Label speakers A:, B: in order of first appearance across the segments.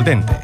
A: Al Dente.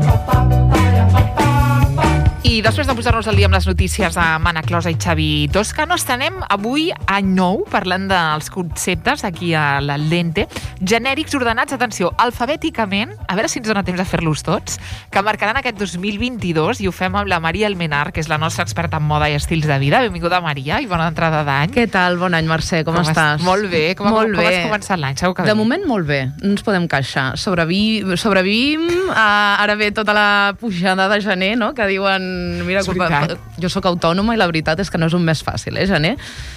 B: I després de posar-nos al dia amb les notícies de Mana Closa i Xavi Toscano, estenem avui any nou parlant dels conceptes aquí a l'Al Dente, genèrics ordenats, atenció, alfabèticament, a veure si ens dona temps de fer-los tots, que marcaran aquest 2022, i ho fem amb la Maria Almenar, que és la nostra experta en moda i estils de vida. Benvinguda, Maria, i bona entrada d'any.
C: Què tal? Bon any, Mercè, com estàs?
B: Molt bé, com has començat l'any? Segur que
C: de moment molt bé, no ens podem queixar. Sobrevivim, ara ve tota la pujada de gener, no?, que diuen... Mira, jo sóc autònoma i la veritat és que no és un mes fàcil, gener?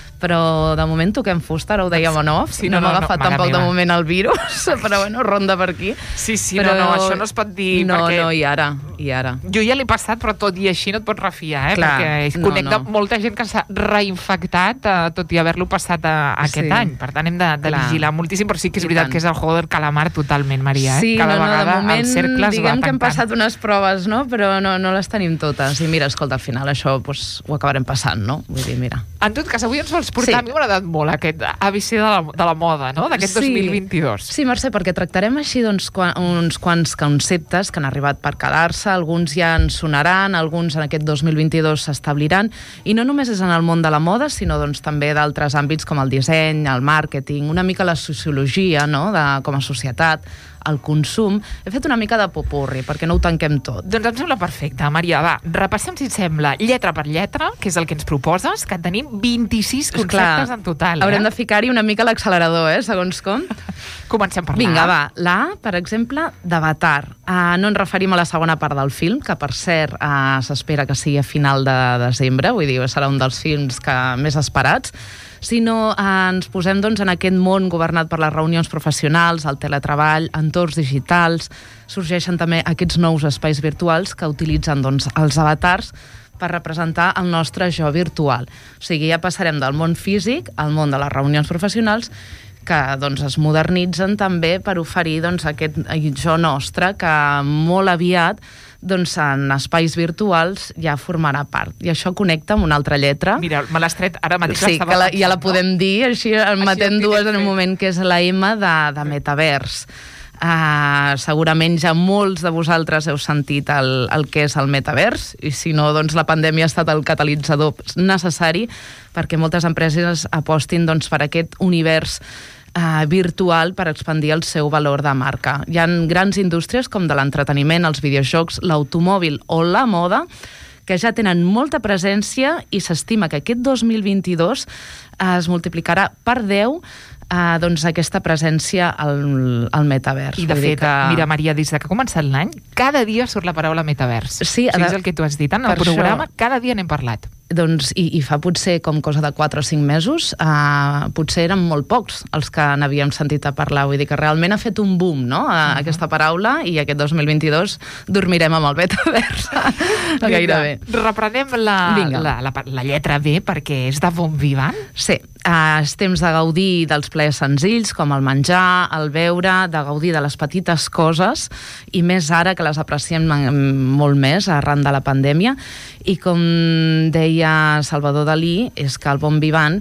C: Però de moment toquem fusta, ara ho dèiem en off, no m'ha agafat tampoc de moment el virus, però bueno, ronda per aquí.
B: Sí, però no, això no es pot dir perquè...
C: No, i ara.
B: Jo ja l'he passat, però tot i així no et pots refiar,
C: Clar,
B: perquè connecta molta gent que s'ha reinfectat, tot i haver-lo passat aquest any. Per tant, hem de vigilar moltíssim, però sí que és veritat que és el juego del calamar totalment, Maria.
C: Sí,
B: cada vegada
C: de moment,
B: el cercle es va
C: diguem que hem
B: tancant.
C: passat unes proves, no?, però no les tenim totes. I mira, escolta, al final això ho acabarem passant, no? Vull dir, mira.
B: En tot cas, avui ens vols portar, a mi m'ha agradat molt aquest ABC de la moda, no?, d'aquest 2022.
C: Sí, Mercè, perquè tractarem així uns quants conceptes que han arribat per quedar-se, alguns ja ens sonaran, alguns en aquest 2022 s'establiran, i no només és en el món de la moda, sinó també d'altres àmbits com el disseny, el màrqueting, una mica la sociologia, no?, com a societat, el consum. He fet una mica de popurri, perquè no ho tanquem tot.
B: Doncs em sembla perfecte, Maria. Va, repassem, si et sembla, lletra per lletra, que és el que ens proposes, que tenim 26 conceptes en total.
C: Haurem de ficar-hi una mica l'accelerador, segons com.
B: Comencem per l'A.
C: Vinga, va. La A, per exemple, d'Avatar. No ens referim a la segona part del film, que per cert s'espera que sigui a final de desembre, vull dir, serà un dels films més esperats, sinó ens posem en aquest món governat per les reunions professionals, el teletreball, entorns digitals. Sorgeixen també aquests nous espais virtuals que utilitzen els avatars per representar el nostre jo virtual. O sigui, ja passarem del món físic al món de les reunions professionals, que es modernitzen també per oferir aquest jo nostre que molt aviat en espais virtuals ja formarà part. I això connecta amb una altra lletra.
B: Mira, me l'has tret ara mateix.
C: Sí, que ja la podem dir, així en matem dues en un moment, que és la M de metavers. Segurament ja molts de vosaltres heu sentit el que és el metavers, i si no, la pandèmia ha estat el catalitzador necessari perquè moltes empreses apostin per aquest univers virtual per expandir el seu valor de marca. Hi ha grans indústries com de l'entreteniment, els videojocs, l'automòbil o la moda que ja tenen molta presència, i s'estima que aquest 2022 es multiplicarà per 10 aquesta presència al metavers.
B: I de fet, mira, Maria, des que ha començat l'any, cada dia surt la paraula metavers.
C: Sí,
B: és el que tu has dit en el programa, cada dia n'hem parlat.
C: I fa potser com cosa de 4 o 5 mesos, potser eren molt pocs els que n'havíem sentit a parlar. Vull dir que realment ha fet un boom, no?, aquesta paraula, i aquest 2022 dormirem amb el metavers. Gairebé.
B: Reprenem la lletra B, perquè és de bon vivant.
C: Sí, és temps de gaudir dels plaers senzills, com el menjar, el beure, de gaudir de les petites coses, i més ara que les apreciem molt més arran de la pandèmia. I com deia Salvador Dalí, és que el bon vivant,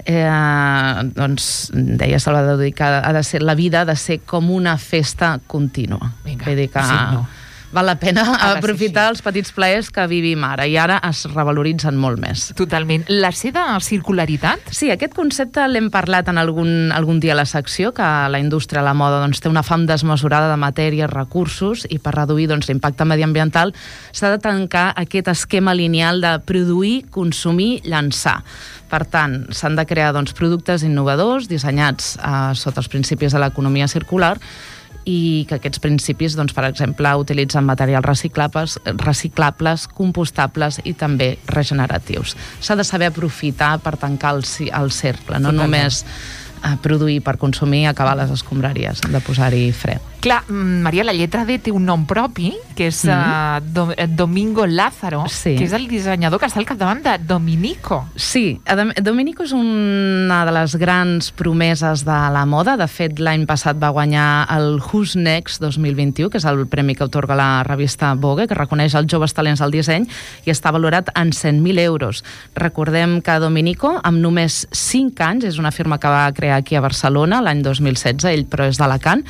C: deia Salvador Dalí, que la vida ha de ser com una festa contínua. Vull dir que val la pena aprofitar els petits plaers que vivim ara, i ara es revaloritzen molt més.
B: Totalment. La C de circularitat?
C: Sí, aquest concepte l'hem parlat en algun dia a la secció, que la indústria de la moda té una fam desmesurada de matèries, recursos, i per reduir l'impacte mediambiental s'ha de tancar aquest esquema lineal de produir, consumir, llançar. Per tant, s'han de crear productes innovadors, dissenyats sota els principis de l'economia circular, i que aquests principis, per exemple, utilitzen materials reciclables, compostables i també regeneratius. S'ha de saber aprofitar per tancar el cercle, no només produir per consumir, acabar les escombraries. Hem de posar-hi fre.
B: Clar, Maria, la lletra D té un nom propi, que és Domingo Lázaro, que és el dissenyador que està al capdavant de Dominico.
C: Sí, Dominico és una de les grans promeses de la moda. De fet, l'any passat va guanyar el Who's Next 2021, que és el premi que atorga la revista Vogue, que reconeix els joves talents del disseny, i està valorat en 100.000 euros. Recordem que Dominico, amb només 5 anys, és una firma que va crear aquí a Barcelona l'any 2016, ell però és d'Alacant,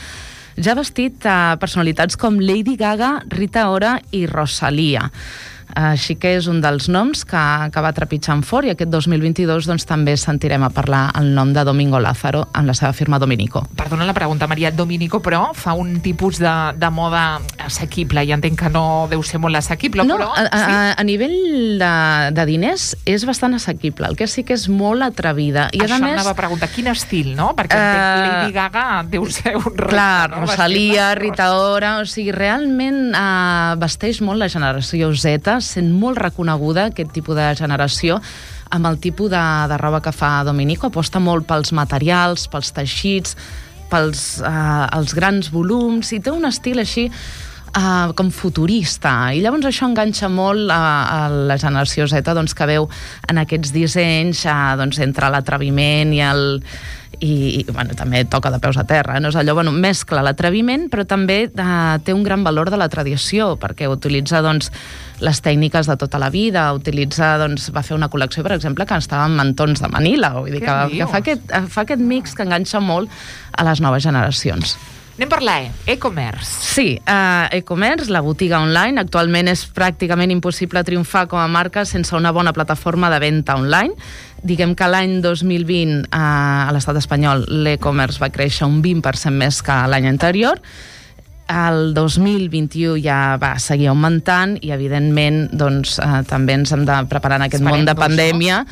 C: ja ha vestit personalitats com Lady Gaga, Rita Ora i Rosalía. Així que és un dels noms que va trepitjant fort, i aquest 2022 doncs, també sentirem a parlar el nom de Domingo Lázaro amb la seva firma Dominico.
B: Perdona la pregunta, Maria. Dominico, però, fa un tipus de moda assequible. Ja entenc que no deu ser molt assequible,
C: no,
B: però...
C: A nivell de diners és bastant assequible. El que sí que és molt atrevida. I
B: això
C: a més,
B: anava a preguntar. Quin estil, no? Perquè Lady Gaga deu ser un repte.
C: Clar, no? Rosalía, Rita Ora... O sigui, realment vesteix molt la generació Z, sent molt reconeguda aquest tipus de generació amb el tipus de roba que fa Dominico. Aposta molt pels materials, pels teixits, els grans volums, i té un estil així com futurista, i llavors això enganxa molt a la generació Z, doncs, que veu en aquests dissenys doncs, entre l'atreviment i bueno, també toca de peus a terra, no? És allò, bueno, mescla l'atreviment, però també té un gran valor de la tradició, perquè utilitza doncs, les tècniques de tota la vida, doncs, va fer una col·lecció, per exemple, que estava en mantons de Manila, vull dir que fa aquest mix que enganxa molt a les noves generacions.
B: Anem per e-commerce.
C: Sí, e-commerce, la botiga online. Actualment és pràcticament impossible triomfar com a marca sense una bona plataforma de venda online. Diguem que l'any 2020 a l'estat espanyol l'e-commerce va créixer un 20% més que l'any anterior. El 2021 ja va seguir augmentant i, evidentment, doncs, també ens hem de preparar en aquest món de pandèmia.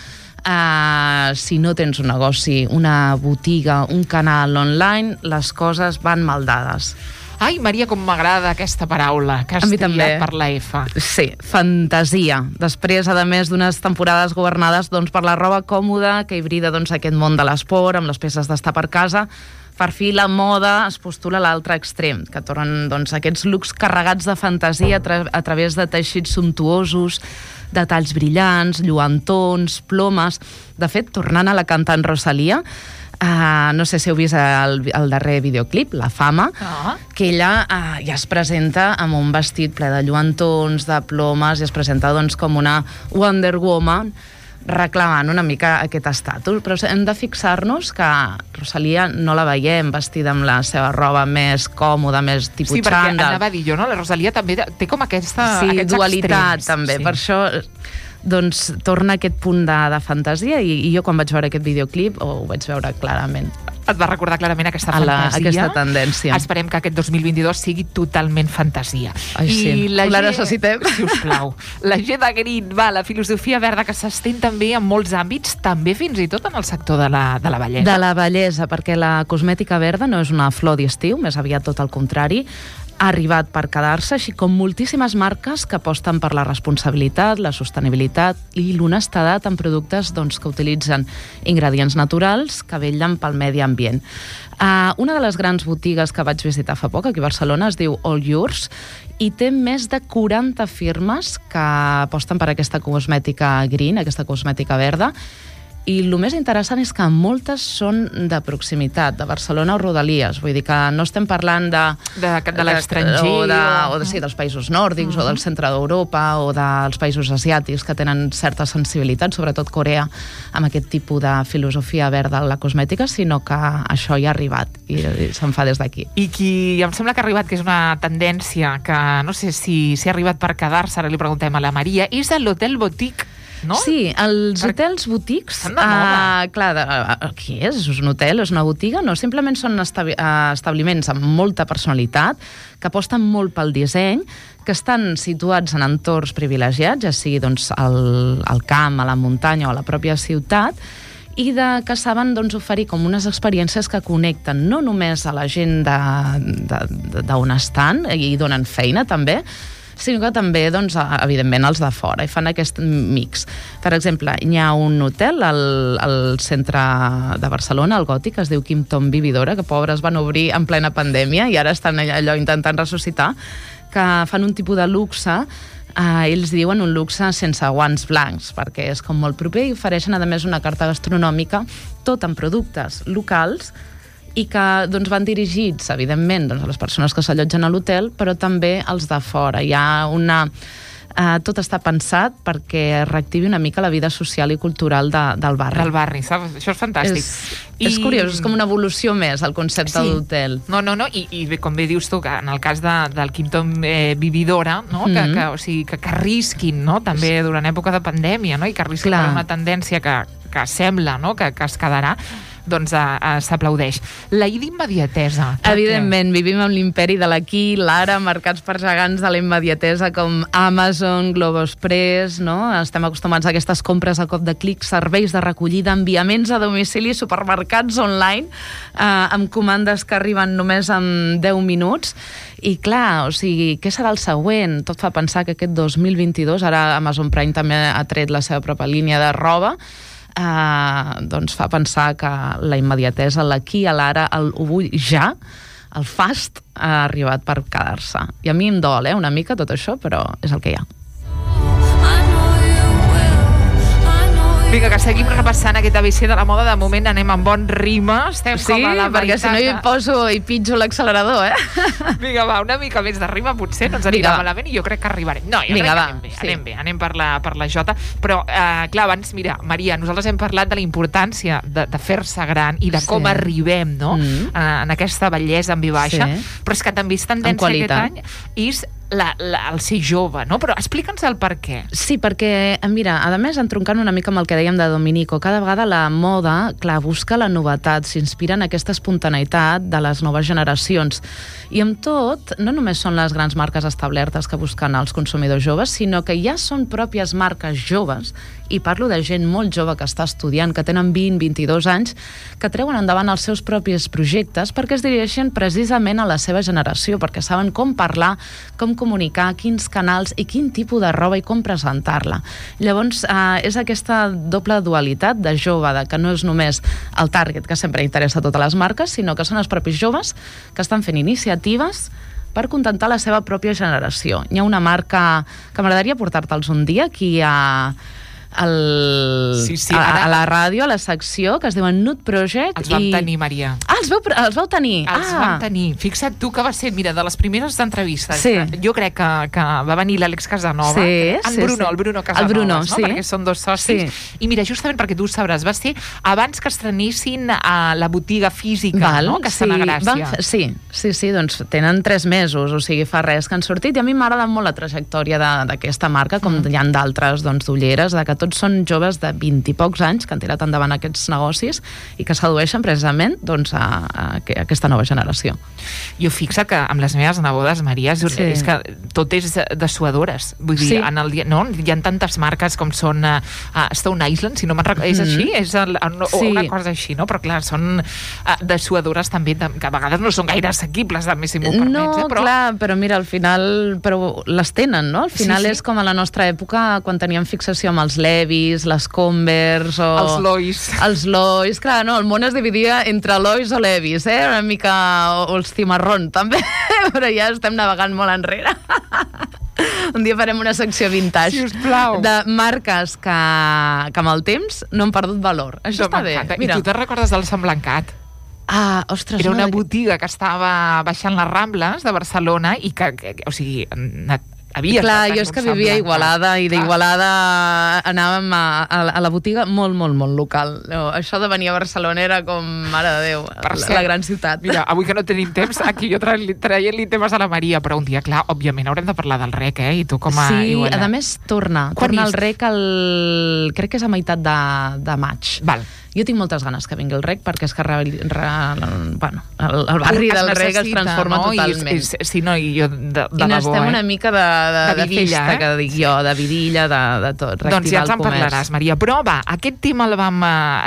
C: Si no tens un negoci, una botiga, un canal online, les coses van mal dades.
B: Ai, Maria, com m'agrada aquesta paraula que has triat per la F.
C: Sí, fantasia. Després, a més d'unes temporades governades doncs, per la roba còmoda que hibrida doncs, aquest món de l'esport amb les peces d'estar per casa, per fi la moda es postula a l'altre extrem, que tornen doncs, aquests looks carregats de fantasia a través de teixits sumptuosos, detalls brillants, lluantons, plomes. De fet, tornant a la cantant Rosalía, no sé si heu vist el darrer videoclip, La Fama, que ella ja es presenta amb un vestit ple de lluantons, de plomes, i es presenta doncs, com una Wonder Woman, reclamant una mica aquest estatus. Però hem de fixar-nos que Rosalía no la veiem vestida amb la seva roba més còmoda, més tipus
B: xandall. Sí, perquè
C: xandall.
B: anava a dir jo, no? La Rosalía també té com aquests
C: dualitat,
B: extrems.
C: també. Sí. Per això doncs, torna aquest punt de fantasia, i jo quan vaig veure aquest videoclip ho vaig veure clarament.
B: Et va recordar clarament aquesta fantasia.
C: Aquesta tendència.
B: Esperem que aquest 2022 sigui totalment fantasia.
C: Ai, sí. La necessitem.
B: Si us plau. La G de Green, la filosofia verda que s'estén també en molts àmbits, també fins i tot en el sector de la bellesa.
C: De la bellesa, perquè la cosmètica verda no és una flor d'estiu, més aviat tot el contrari. Ha arribat per quedar-se, així com moltíssimes marques que aposten per la responsabilitat, la sostenibilitat i l'honestedat en productes doncs, que utilitzen ingredients naturals que vetllen pel medi ambient. Una de les grans botigues que vaig visitar fa poc aquí a Barcelona es diu All Yours, i té més de 40 firmes que aposten per aquesta cosmètica green, aquesta cosmètica verda. I el més interessant és que moltes són de proximitat, de Barcelona o Rodalies. Vull dir que no estem parlant de
B: l'estranger.
C: Sí, dels països nòrdics o del centre d'Europa o dels països asiàtics que tenen certa sensibilitat, sobretot Corea, amb aquest tipus de filosofia verda en la cosmètica, sinó que això ja ha arribat i se'n fa des d'aquí.
B: I qui em sembla que ha arribat, que és una tendència que no sé si ha arribat per quedar-se, ara li preguntem a la Maria, és l'Hotel Boutique. No?
C: Sí, els hotels boutiques, què és? És un hotel, és una botiga? No, simplement són establiments amb molta personalitat, que aposten molt pel disseny, que estan situats en entorns privilegiats, ja sigui doncs, al camp, a la muntanya o a la pròpia ciutat, i que saben doncs, oferir com unes experiències que connecten no només a la gent d'on estan i donen feina també, sinó que també, doncs, evidentment, els de fora, i fan aquest mix. Per exemple, hi ha un hotel al centre de Barcelona, al Gòtic, que es diu Quim Tom Vividora, que pobres van obrir en plena pandèmia i ara estan allò intentant ressuscitar, que fan un tipus de luxe, ells diuen un luxe sense guants blancs, perquè és com molt proper, i ofereixen, a més, una carta gastronòmica, tot en productes locals, i que doncs, van dirigits, evidentment, doncs, a les persones que s'allotgen a l'hotel, però també als de fora. Hi ha una tot està pensat perquè reactivi una mica la vida social i cultural del barri.
B: Del barri, saps? Això és fantàstic.
C: És curiós, és com una evolució més, el concepte d'hotel.
B: No, i com bé dius tu, que en el cas del Kimpton Vividora, no? que arrisquin, no? També durant època de pandèmia, no? I que arrisquin per una tendència que sembla, no? que es quedarà, doncs s'aplaudeix. La d'immediatesa.
C: Evidentment, vivim en l'imperi de l'aquí, l'ara, marcats per gegants de la immediatesa com Amazon, Globoexpress, no? Estem acostumats a aquestes compres a cop de clic, serveis de recollida, enviaments a domicili, supermercats online, amb comandes que arriben només en 10 minuts. I clar, o sigui, què serà el següent? Tot fa pensar que aquest 2022, ara Amazon Prime també ha tret la seva pròpia línia de roba, doncs fa pensar que la immediatesa, l'aquí, a l'ara, el ho vull ja, el fast, ha arribat per quedar-se. I a mi em dol, una mica tot això, però és el que hi ha.
B: Vinga, que seguim repassant aquest ABC de la moda. De moment anem amb bon ritme. Estem com a la meitat.
C: Perquè si no hi poso i pitjo l'accelerador,
B: Vinga, va, una mica més de rima potser no ens anirà malament i jo crec que arribarem. No, jo crec que anem bé, anem per la Jota. Però, clar, abans, mira, Maria, nosaltres hem parlat de la importància de fer-se gran i de com arribem, no?, en aquesta bellesa en V baixa, però és que també és tendència aquest any és el ser jove, no? Però explica'ns el per què.
C: Sí, perquè, mira, a més, entroncant una mica amb el que dèiem de Dominico, cada vegada la moda, clar, busca la novetat, s'inspira en aquesta espontaneïtat de les noves generacions. I amb tot, no només són les grans marques establertes que busquen els consumidors joves, sinó que ja són pròpies marques joves, i parlo de gent molt jove que està estudiant, que tenen 20-22 anys, que treuen endavant els seus propis projectes perquè es dirigeixen precisament a la seva generació, perquè saben com parlar, com comunicar, quins canals i quin tipus de roba i com presentar-la. Llavors, és aquesta doble dualitat de jove, de que no és només el target que sempre interessa a totes les marques, sinó que són els propis joves que estan fent iniciatives per contentar la seva pròpia generació. Hi ha una marca que m'agradaria portar-te'ls un dia aquí a la ràdio, a la secció, que es diuen Nude Project.
B: Els vam tenir, Maria.
C: Els vau tenir?
B: Els vam tenir. Fixa't tu que va ser, mira, de les primeres entrevistes.
C: Sí.
B: Jo crec que va venir l'Àlex Casanova. El Bruno Casanova, no? Perquè són dos socis. I mira, justament perquè tu ho sabràs, va ser abans que estrenissin a la botiga física, no?, que estan a Gràcia.
C: Sí, doncs tenen 3 mesos, o sigui, fa res que han sortit, i a mi m'agrada molt la trajectòria d'aquesta marca, com hi ha d'altres, doncs, d'ulleres, que tots són joves de 20 i pocs anys que han tirat endavant aquests negocis i que sedueixen precisament, doncs, a aquesta nova generació.
B: Jo fixa que amb les meves nebodes, Maria, és que tot és de suadores. Vull dir, no? Hi ha tantes marques com són Stone Island, si no me'n recordo, és així? És una cosa així, no? Però clar, són de suadores també, que a vegades no són gaire assequibles, també, si m'ho permets.
C: No, clar, però mira, al final les tenen, no? Al final és com a la nostra època, quan teníem fixació amb els Levi's, les Converse o... Els Lois, clar, no? El món es dividia entre Lois o Levi's, una mica... o els Cimarrón, també, però ja estem navegant molt enrere. Un dia farem una secció vintage,
B: sisplau,
C: de marques que amb el temps no han perdut valor. Això està bé.
B: I tu te recordes del Sant Blancat?
C: Ostres,
B: era una botiga que estava baixant les Rambles de Barcelona i que o sigui,
C: clar, jo és que vivia a Igualada i d'Igualada anàvem a la botiga molt, molt, molt local. Això de venir a Barcelona era com, mare de Déu, la gran ciutat.
B: Mira, avui que no tenim temps, aquí jo traient-li temes a la Maria, però un dia, clar, òbviament haurem de parlar del REC, i tu com a Igualada.
C: Sí, a més torna el REC crec que és a meitat de maig.
B: Val.
C: Jo tinc moltes ganes que vingui el REC perquè és que el barri del REC es transforma totalment.
B: Sí, no, i jo de debò.
C: I n'estem una mica de festa, que dic jo, de vidilla, de tot, reactivar el comerç.
B: Doncs ja ens en parlaràs, Maria. Però va, aquest tema el vam...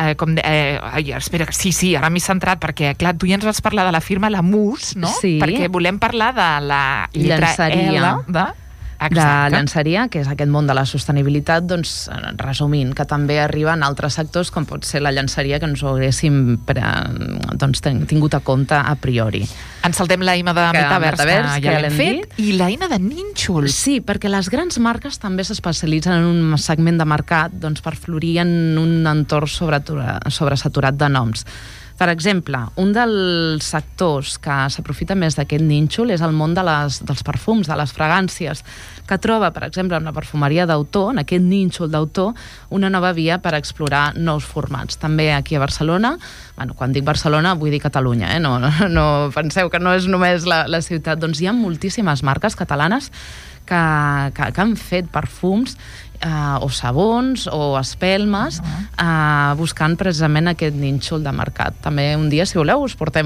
B: espera, sí, ara m'he centrat perquè, clar, tu ja ens vas parlar de la firma La Mus, no?
C: Sí.
B: Perquè volem parlar de la lletra L de...
C: de llançaria, que és aquest món de la sostenibilitat, doncs, resumint, que també arriba en altres sectors, com pot ser la llançaria, que ens ho haguéssim tingut a compte a priori.
B: Ens saltem la IMA de Metavers, que ja l'hem fet, i la IMA de Nínxol.
C: Sí, perquè les grans marques també s'especialitzen en un segment de mercat, doncs, per florir en un entorn sobresaturat de noms. Per exemple, un dels sectors que s'aprofita més d'aquest nínxol és el món dels perfums, de les fragàncies, que troba, per exemple, en la perfumeria d'autor, en aquest nínxol d'autor, una nova via per explorar nous formats. També aquí a Barcelona, quan dic Barcelona vull dir Catalunya, no penseu que no és només la ciutat, doncs hi ha moltíssimes marques catalanes que han fet perfums o sabons o espelmes buscant precisament aquest nínxol de mercat. També un dia, si voleu,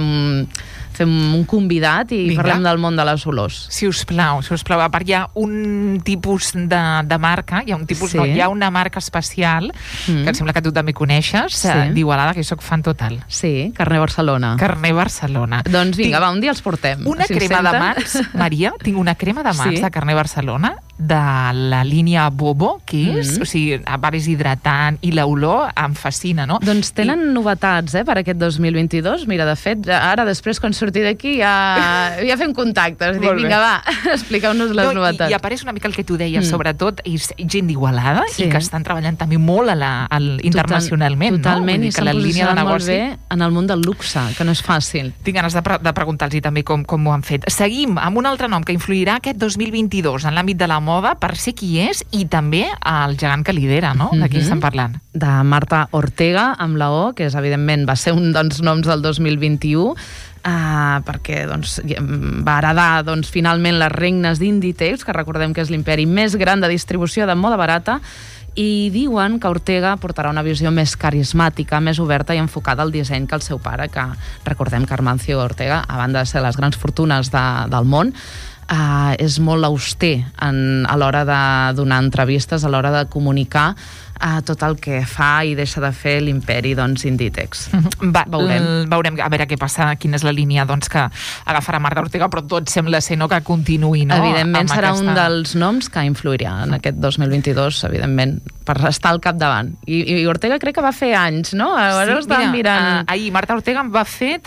C: fem un convidat i parlem del món de les olors.
B: Si us plau. A part, hi ha un tipus de marca, hi ha una marca especial, que em sembla que tu també coneixes, d'Igualada, que jo soc fan total.
C: Sí, Carner Barcelona.
B: Doncs
C: vinga, va, un dia els portem.
B: Una crema de mans, Maria, tinc una crema de mans de Carner Barcelona, de la línia Bobo, que és, o sigui, a part és hidratant i l'olor em fascina, no?
C: Doncs tenen novetats, per aquest 2022. Mira, de fet, ara després quan surti d'aquí ja fem contactes. Dic, vinga, va, expliqueu-nos les novetats.
B: I apareix una mica el que tu deies, sobretot és gent d'Igualada i que estan treballant també molt internacionalment,
C: totalment, i s'han posicionat molt bé en el món del luxe, que no és fàcil.
B: Tinc ganes de preguntar-los també com ho han fet. Seguim amb un altre nom que influirà aquest 2022 en l'àmbit de la moda, per ser qui és, i també el gegant que lidera, no? De qui estem parlant?
C: De Marta Ortega, amb la O, que evidentment va ser un dels noms del 2021, perquè va heredar finalment les regnes d'Inditex, que recordem que és l'imperi més gran de distribució de moda barata, i diuen que Ortega portarà una visió més carismàtica, més oberta i enfocada al disseny que el seu pare, que recordem que Armancio Ortega, a banda de ser les grans fortunes del món, és molt auster a l'hora de donar entrevistes, a l'hora de comunicar tot el que fa i deixa de fer l'imperi Inditex.
B: Veurem a veure què passa, quina és la línia que agafarà Marta Ortega, però tot sembla ser que continuï, no?
C: Evidentment serà un dels noms que influirà en aquest 2022, evidentment, per estar al capdavant. I Ortega crec que va fer anys, no? Ara
B: sí, mira, ahir Marta Ortega em va fer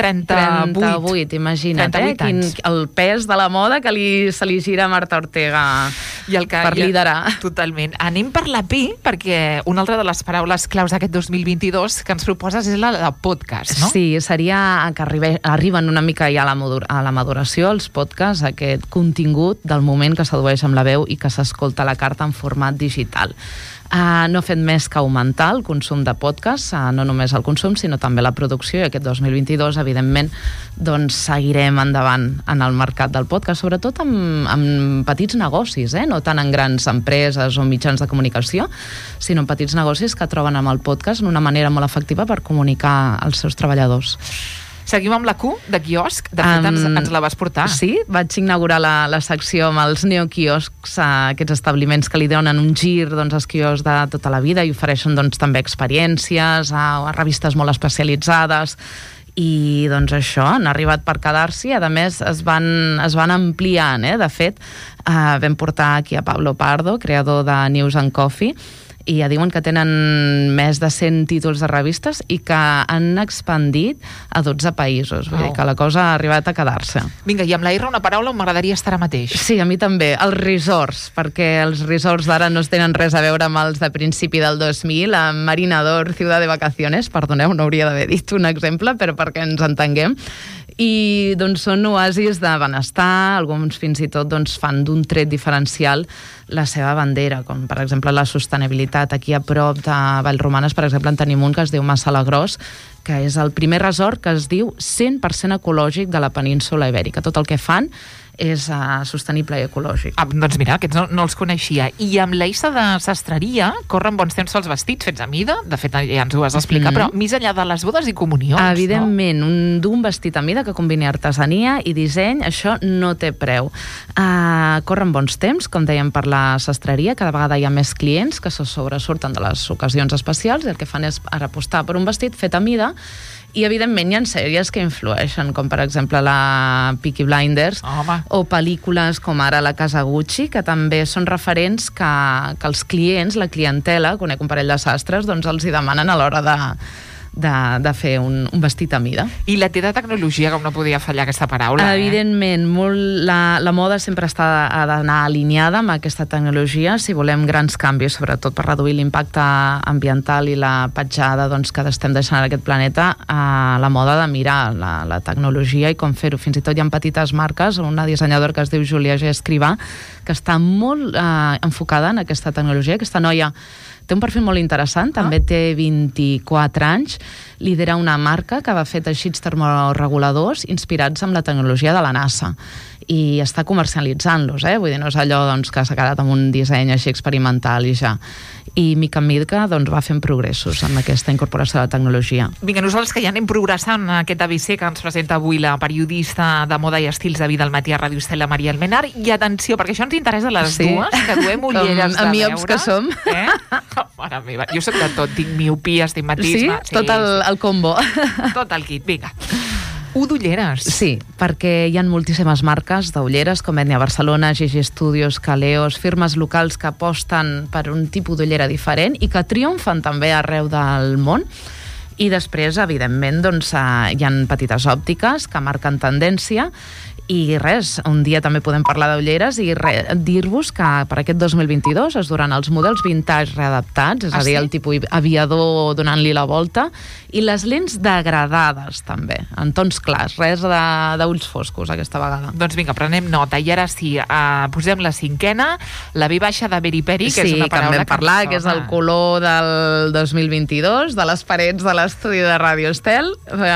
B: 38,
C: imagina't, el pes de la moda que se li gira a Marta Ortega per liderar.
B: Totalment. Anem per la P, perquè una altra de les paraules claus d'aquest 2022 que ens proposes és la de podcast, no?
C: Sí, seria que arriben una mica ja a la maduració els podcasts, aquest contingut del moment que sedueix amb la veu i que s'escolta a la carta en format digital. No ha fet més que augmentar el consum de podcast, no només el consum, sinó també la producció, i aquest 2022, evidentment, seguirem endavant en el mercat del podcast, sobretot amb petits negocis, no tant en grans empreses o mitjans de comunicació, sinó en petits negocis que troben amb el podcast una manera molt efectiva per comunicar als seus treballadors.
B: Seguim amb la Q, de quiosc. De fet, ens la vas portar.
C: Sí, vaig inaugurar la secció amb els neoquioscs, aquests establiments que li donen un gir als quioscs de tota la vida i ofereixen també experiències, a revistes molt especialitzades, i això, han arribat per quedar-s'hi. A més, es van ampliant, de fet, vam portar aquí a Pablo Pardo, creador de News and Coffee, i ja diuen que tenen més de 100 títols de revistes i que han expandit a 12 països. Vull dir que la cosa ha arribat a quedar-se.
B: Vinga, i amb la R una paraula on m'agradaria estar ara mateix.
C: Sí, a mi també. Els resorts, perquè els resorts d'ara no tenen res a veure amb els de principi del 2000, amb Marinador, Ciudad de Vacaciones, perdoneu, no hauria d'haver dit un exemple, però perquè ens entenguem. I són oasis de benestar, alguns fins i tot fan d'un tret diferencial la seva bandera, com per exemple la sostenibilitat. Aquí a prop de Vallromanes, per exemple, en tenim un que es diu Massalagrós, que és el primer resort que es diu 100% ecològic de la península Ibèrica. Tot el que fan és sostenible i ecològic.
B: Doncs mira, aquests no els coneixia. I amb l'Eissa de sastreria corren bons temps els vestits fets a mida, de fet ja ens ho vas explicar, però més enllà de les bodes i comunions,
C: evidentment, d'un vestit a mida que combini artesania i disseny, això no té preu. Corren bons temps, com dèiem, per la sastreria, cada vegada hi ha més clients que se sobresurten de les ocasions especials i el que fan és apostar per un vestit fet a mida. I, evidentment, hi ha sèries que influeixen, com per exemple la Peaky Blinders, o pel·lícules com ara La Casa Gucci, que també són referents que els clients, la clientela, conec un parell de sastres, els hi demanen a l'hora de fer un vestit a mida.
B: I la T de tecnologia, com no podia fallar aquesta paraula.
C: Evidentment, la moda sempre ha d'anar alineada amb aquesta tecnologia si volem grans canvis, sobretot per reduir l'impacte ambiental i la petjada que estem deixant en aquest planeta. La moda ha de mirar la tecnologia i com fer-ho. Fins i tot hi ha petites marques, una dissenyadora que es diu Julia G. Escrivà, que està molt enfocada en aquesta tecnologia. Aquesta noia té un perfil molt interessant, també té 24 anys, lidera una marca que va fer teixits termoreguladors inspirats en la tecnologia de la NASA i està comercialitzant-los, vull dir, no és allò que s'ha quedat amb un disseny així experimental i ja. I mica en mica va fent progressos en aquesta incorporació de la tecnologia.
B: Vinga, nosaltres que ja anem progressant aquest ABC que ens presenta avui la periodista de moda i estils de vida al matí a Ràdio Estel, Maria Almenar, i atenció, perquè això ens interessa a les dues, que duem ulleres de
C: amiops
B: veure.
C: Que som.
B: Mare meva, jo soc de tot, tinc miopia, astigmatisme.
C: Sí? Tot el combo.
B: Tot el kit, vinga. D'ulleres.
C: Sí, perquè hi ha moltíssimes marques d'ulleres, com Etnia Barcelona, Gigi Studios, Caleos, firmes locals que aposten per un tipus d'ullera diferent i que triomfen també arreu del món. I després, evidentment, hi ha petites òptiques que marquen tendència. I res, un dia també podem parlar d'ulleres i dir-vos que per aquest 2022 es duran els models vintage readaptats, és a dir, el tipus aviador donant-li la volta, i les lents degradades també, en tons clars, res d'ulls foscos aquesta vegada.
B: Doncs vinga, prenem nota. I ara sí, posem la cinquena, la V baixa de Beriperi, que és una paraula
C: que parlar, que és el color del 2022, de les parets de l'estudi de Ràdio Estel.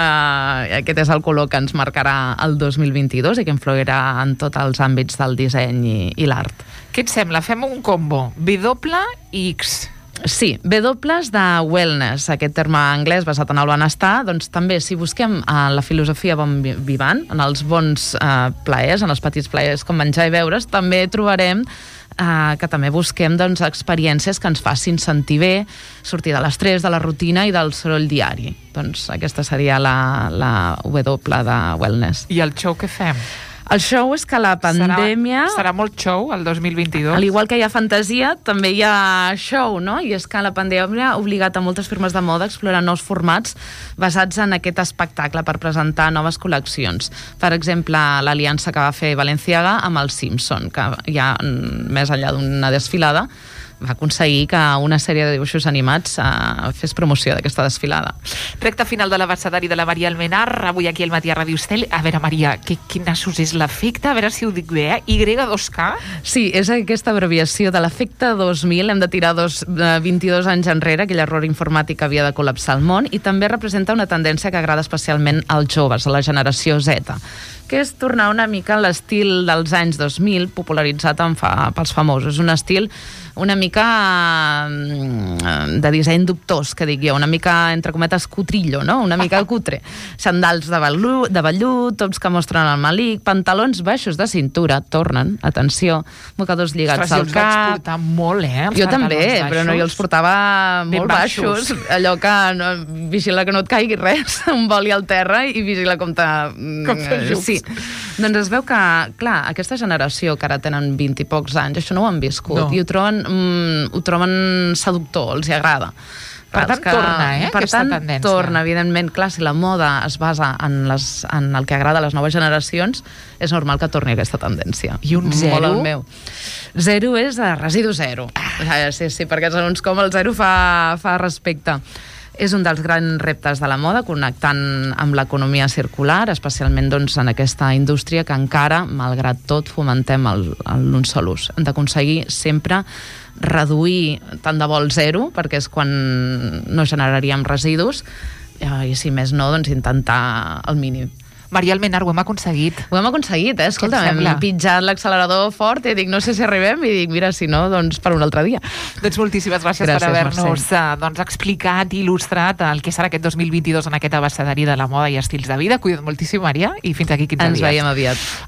C: Aquest és el color que ens marcarà el 2022 i que influirà en tots els àmbits del disseny i l'art.
B: Què et sembla? Fem un combo. W i X.
C: Sí, W de wellness, aquest terme anglès basat en el benestar, doncs també si busquem la filosofia bon vivant, en els bons plaers, en els petits plaers com menjar i beure's, també trobarem que també busquem experiències que ens facin sentir bé, sortir de l'estrès, de la rutina i del soroll diari. Doncs aquesta seria la W de wellness.
B: I el show què fem?
C: El show és que la pandèmia...
B: Serà molt show, el 2022?
C: Al igual que hi ha fantasia, també hi ha show, no? I és que la pandèmia ha obligat a moltes firmes de moda a explorar nous formats basats en aquest espectacle per presentar noves col·leccions. Per exemple, l'aliança que va fer Balenciaga amb el Simpson, que ja més enllà d'una desfilada va aconseguir que una sèrie de dibuixos animats fes promoció d'aquesta desfilada.
B: Recte final de l'abecedari de la Maria Almenar, avui aquí al matí a Ràdio Estel. A veure, Maria, quin nassos és l'efecte? A veure si ho dic bé, Y2K?
C: Sí, és aquesta abreviació de l'efecte 2000. Hem de tirar 22 anys enrere, aquell error informàtic que havia de col·lapsar el món, i també representa una tendència que agrada especialment als joves, a la generació Z, que és tornar una mica a l'estil dels anys 2000, popularitzat pels famosos. És un estil una mica de disseny dubtós, que dic jo, una mica, entre cometes, cutrillo, no? Una mica cutre. Xandals de vellut, tops que mostren el malic, pantalons baixos de cintura, tornen, atenció, mocadors lligats al cap.
B: Els vaig portar molt,
C: Jo també, però no, jo els portava molt baixos. Allò que vigila que no et caigui res, un boli al terra i vigila com
B: sí.
C: Doncs es veu que, clar, aquesta generació que ara tenen 20 i pocs anys, això no ho han viscut, i ho troben seductor, els hi agrada.
B: Per tant, torna, aquesta tendència.
C: Torna, evidentment. Clar, si la moda es basa en el que agrada a les noves generacions, és normal que torni aquesta tendència.
B: I un zero?
C: Molt el meu. Zero és residu zero. Sí, perquè segons com el zero fa respecte. És un dels grans reptes de la moda, connectant amb l'economia circular, especialment en aquesta indústria que encara, malgrat tot, fomentem l'un sol ús. Hem d'aconseguir sempre reduir tant de bo el zero, perquè és quan no generaríem residus, i si més no, intentar el mínim.
B: Maria Almenar, ho hem aconseguit.
C: Ho hem aconseguit, Escolta, hem pitjat l'accelerador fort i dic, no sé si arribem, i dic, mira, si no, doncs per un altre dia.
B: Doncs moltíssimes gràcies per haver-nos explicat i il·lustrat el que serà aquest 2022 en aquest abecedari de la moda i estils de vida. Cuida't moltíssim, Maria, i fins aquí 15 dies.
C: Ens veiem aviat.